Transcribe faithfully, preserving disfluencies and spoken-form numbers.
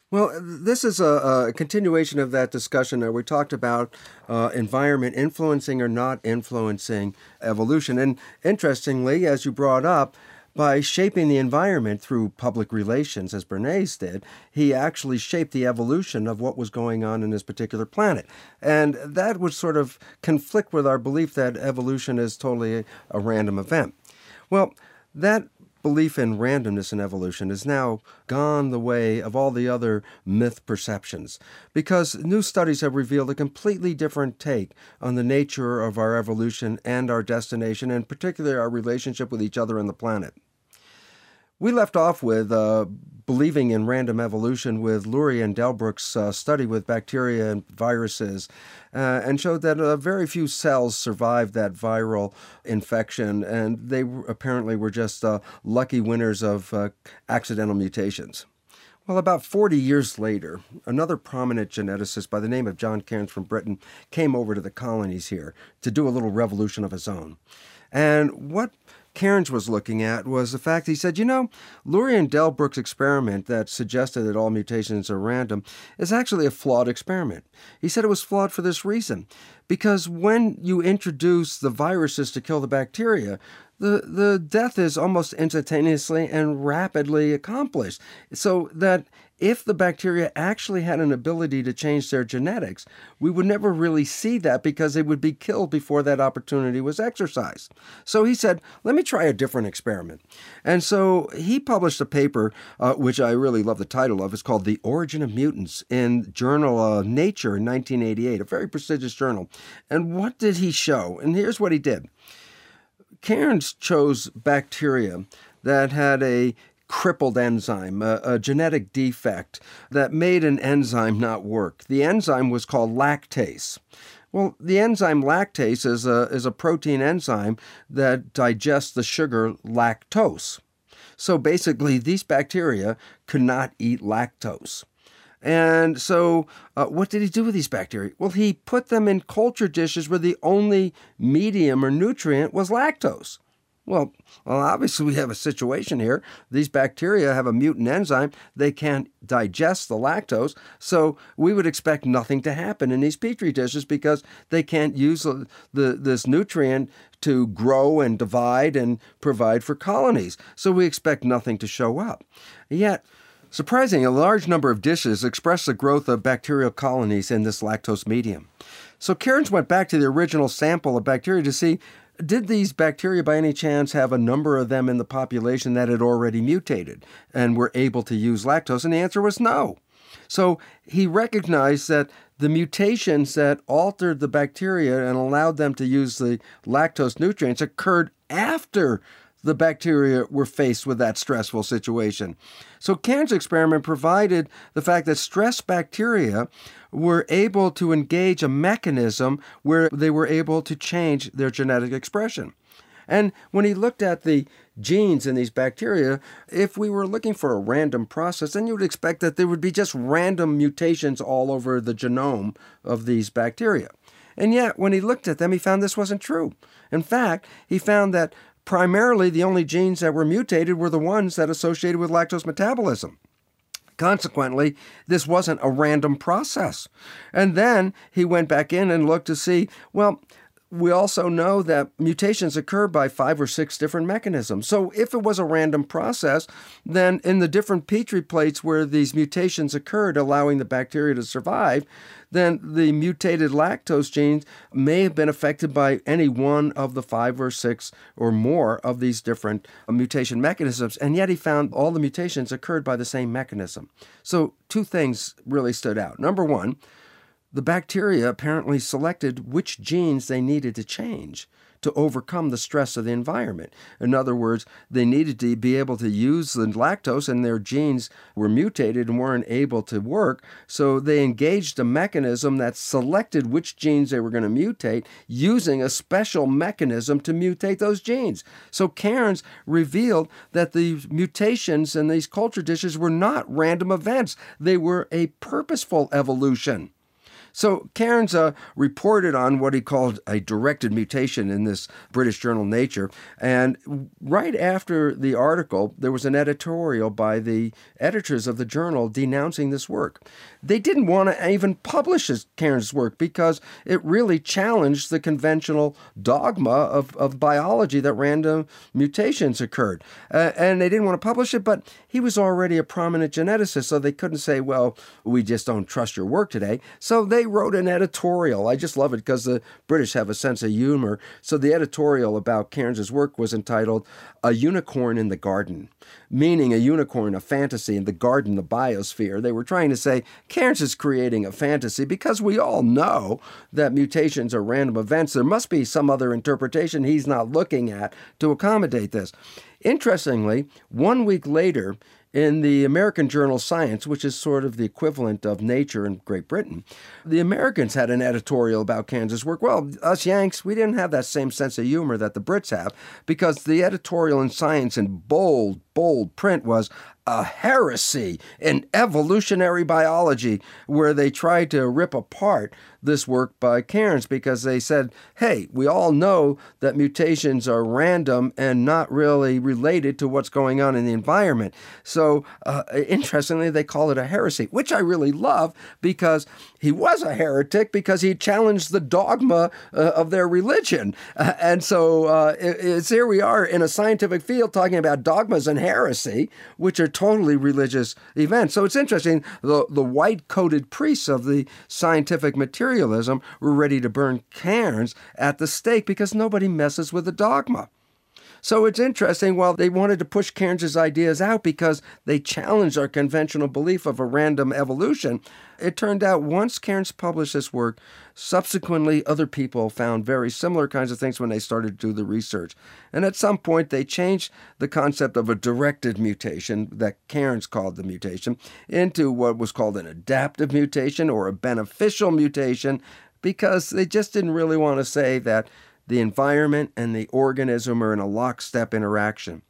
Well, this is a, a continuation of that discussion where we talked about uh, environment influencing or not influencing evolution. And interestingly, as you brought up, by shaping the environment through public relations, as Bernays did, he actually shaped the evolution of what was going on in this particular planet. And that would sort of conflict with our belief that evolution is totally a, a random event. Well, that belief in randomness in evolution has now gone the way of all the other myth perceptions because new studies have revealed a completely different take on the nature of our evolution and our destination, and particularly our relationship with each other and the planet. We left off with uh, believing in random evolution with Lurie and Delbruck's uh, study with bacteria and viruses, uh, and showed that uh, very few cells survived that viral infection, and they w- apparently were just uh, lucky winners of uh, accidental mutations. Well, about forty years later, another prominent geneticist by the name of John Cairns from Britain came over to the colonies here to do a little revolution of his own. And what Cairns was looking at was the fact he said, you know, Lurie and Delbruck's experiment that suggested that all mutations are random is actually a flawed experiment. He said it was flawed for this reason, because when you introduce the viruses to kill the bacteria, the, the death is almost instantaneously and rapidly accomplished. So that if the bacteria actually had an ability to change their genetics, we would never really see that because they would be killed before that opportunity was exercised. So he said, let me try a different experiment. And so he published a paper, uh, which I really love the title of. It's called The Origin of Mutants in journal uh, Nature in nineteen eighty-eight, a very prestigious journal. And what did he show? And here's what he did. Cairns chose bacteria that had a crippled enzyme, a, a genetic defect that made an enzyme not work. The enzyme was called lactase. Well, the enzyme lactase is a, is a protein enzyme that digests the sugar lactose. So basically, these bacteria could not eat lactose. And so uh, what did he do with these bacteria? Well, he put them in culture dishes where the only medium or nutrient was lactose. Well, well, obviously we have a situation here. These bacteria have a mutant enzyme. They can't digest the lactose, so we would expect nothing to happen in these petri dishes because they can't use the, the, this nutrient to grow and divide and provide for colonies. So we expect nothing to show up. Yet, surprisingly, a large number of dishes express the growth of bacterial colonies in this lactose medium. So Cairns went back to the original sample of bacteria to see, did these bacteria by any chance have a number of them in the population that had already mutated and were able to use lactose? And the answer was no. So he recognized that the mutations that altered the bacteria and allowed them to use the lactose nutrients occurred after the bacteria were faced with that stressful situation. So Cairns' experiment provided the fact that stressed bacteria were able to engage a mechanism where they were able to change their genetic expression. And when he looked at the genes in these bacteria, if we were looking for a random process, then you would expect that there would be just random mutations all over the genome of these bacteria. And yet, when he looked at them, he found this wasn't true. In fact, he found that primarily the only genes that were mutated were the ones that associated with lactose metabolism. Consequently, this wasn't a random process. And then he went back in and looked to see, well, we also know that mutations occur by five or six different mechanisms. So if it was a random process, then in the different petri plates where these mutations occurred, allowing the bacteria to survive, then the mutated lactose genes may have been affected by any one of the five or six or more of these different mutation mechanisms. And yet he found all the mutations occurred by the same mechanism. So two things really stood out. Number one, the bacteria apparently selected which genes they needed to change to overcome the stress of the environment. In other words, they needed to be able to use the lactose, and their genes were mutated and weren't able to work, so they engaged a mechanism that selected which genes they were going to mutate using a special mechanism to mutate those genes. So Cairns revealed that the mutations in these culture dishes were not random events. They were a purposeful evolution. So Cairns uh, reported on what he called a directed mutation in this British journal Nature. And right after the article, there was an editorial by the editors of the journal denouncing this work. They didn't want to even publish Cairns' work because it really challenged the conventional dogma of, of biology that random mutations occurred. Uh, and they didn't want to publish it, but he was already a prominent geneticist, so they couldn't say, well, we just don't trust your work today. So they wrote an editorial. I just love it because the British have a sense of humor. So the editorial about Cairns' work was entitled A Unicorn in the Garden, meaning a unicorn, a fantasy, in the garden, the biosphere. They were trying to say Cairns is creating a fantasy because we all know that mutations are random events. There must be some other interpretation he's not looking at to accommodate this. Interestingly, one week later, in the American journal Science, which is sort of the equivalent of Nature in Great Britain, the Americans had an editorial about Cairns' work. Well, us Yanks, we didn't have that same sense of humor that the Brits have, because the editorial in Science in bold, bold print was a heresy in evolutionary biology, where they tried to rip apart this work by Cairns because they said, hey, we all know that mutations are random and not really related to what's going on in the environment. So, uh, interestingly, they call it a heresy, which I really love because he was a heretic because he challenged the dogma uh, of their religion. Uh, and so uh, it, it's here we are in a scientific field talking about dogmas and heresy, which are totally religious events. So it's interesting, the, the white-coated priests of the scientific materialism were ready to burn Cairns at the stake because nobody messes with the dogma. So it's interesting, while they wanted to push Cairns' ideas out because they challenged our conventional belief of a random evolution, it turned out once Cairns published this work, subsequently other people found very similar kinds of things when they started to do the research. And at some point they changed the concept of a directed mutation that Cairns called the mutation into what was called an adaptive mutation or a beneficial mutation, because they just didn't really want to say that the environment and the organism are in a lockstep interaction.